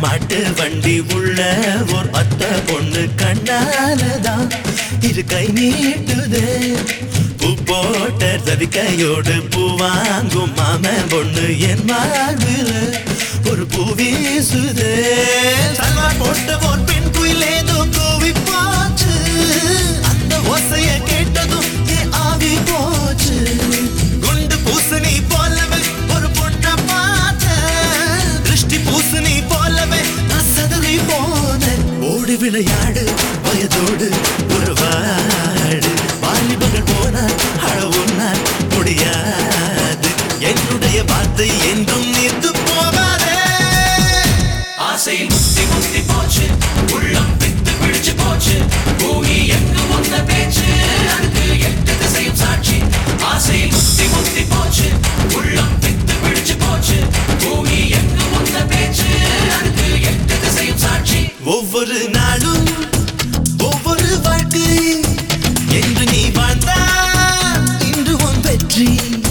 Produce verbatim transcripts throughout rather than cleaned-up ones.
மாட்டு வண்டி உள்ள ஒரு பத்த பொண்ணு கண்ணாலதான் இரு கை நீட்டுதே. பூ போட்ட ரவிக்கையோடு பூ வாங்கும் மாம பொண்ணு என் வாழ்வில் ஒரு பூ வீசுதே. சல்வார் போட்ட ஒரு பெண் குயில் ஏதோ கூவி போச்சு. அந்த ஓசைய கேட்டதும் என் ஆவி போச்சு. குண்டு பூசணி போலவே ஒரு பொண்ண பார்த்த திருஷ்டி பூசணி போலவே நான் சதறி போனேன். ஓடி விளையாடு வயதோடு ஒரு வாடு வாலிபர்கள் போனால் அழவுனால் முடியாது. என்னுடைய வார்த்தை என்றும் நிறுத்து போகாதே. ஆசையில் முத்தி முத்தி போச்சு, உள்ளம் வித்து பிடிச்சு போச்சு. பூமி எங்கு வந்த பேச்சு, அதுக்கு எட்டு திசையும் சாட்சி. ஆசையில் முத்தி முத்தி போச்சு, உள்ளம் வித்து பிடிச்சு போச்சு. பூமி எங்கு வந்த பேச்சு, அதுக்கு எட்டு திசையும் சாட்சி. ஒவ்வொரு நாளும் ஒவ்வொரு வாழ்க்கை என்று நீ வாழ்ந்தால் இன்று உன் வெற்றி.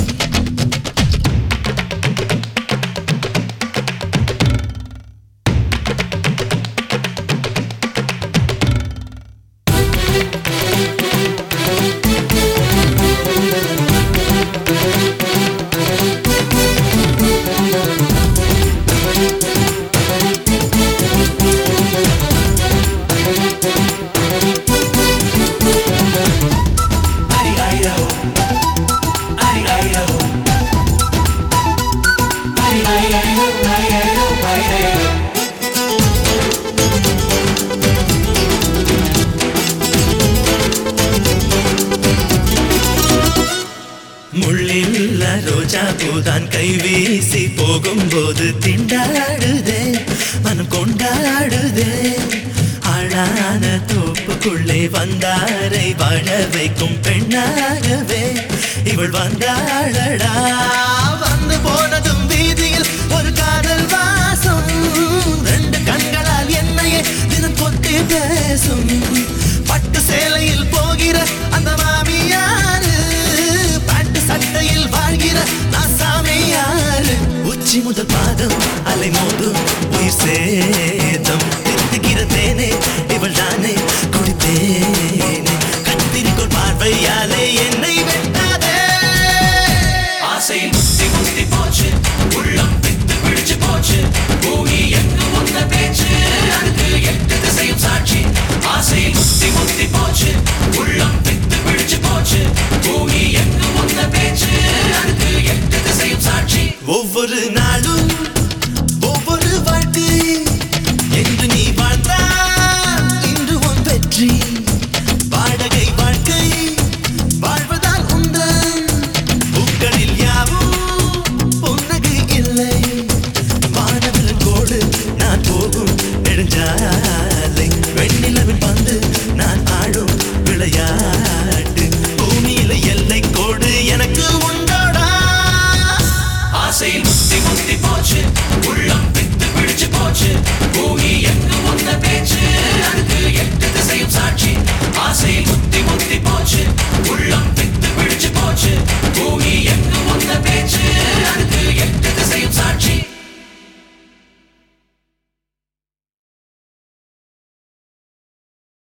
முள்ளில்ல ரோஜா பூதான் கை வீசி போகும்போது திண்டாடுதே மனம் கொண்டாடுதே. அழான தோப்புக்குள்ளே வந்தாரை வாழ வைக்கும் பெண்ணாகவே இவள் வந்தாளடா. வந்து போனதும் வீதியில் ஒரு காதல் வாசம். ரெண்டு கண்களால் என்னையே தினம் கொத்தி பேசும். பட்டு சேலையில் போகிற அந்த மாமியாரு, பாட்டு சட்டையில் வாழ்கிற நான் சாமியாரு. உச்சி முதல் பாதம் அலை மோதும் உயிர் சேதம். திட்டுகிற தேனே இவள் தானே குடித்தேனே. கத்திரிக்கோள் பார்வையாலே என்னை வெட்டாதே. ஆசையில் முத்தி முத்தி போச்சு, உள்ளம் வித்து பிடிச்சு போச்சு.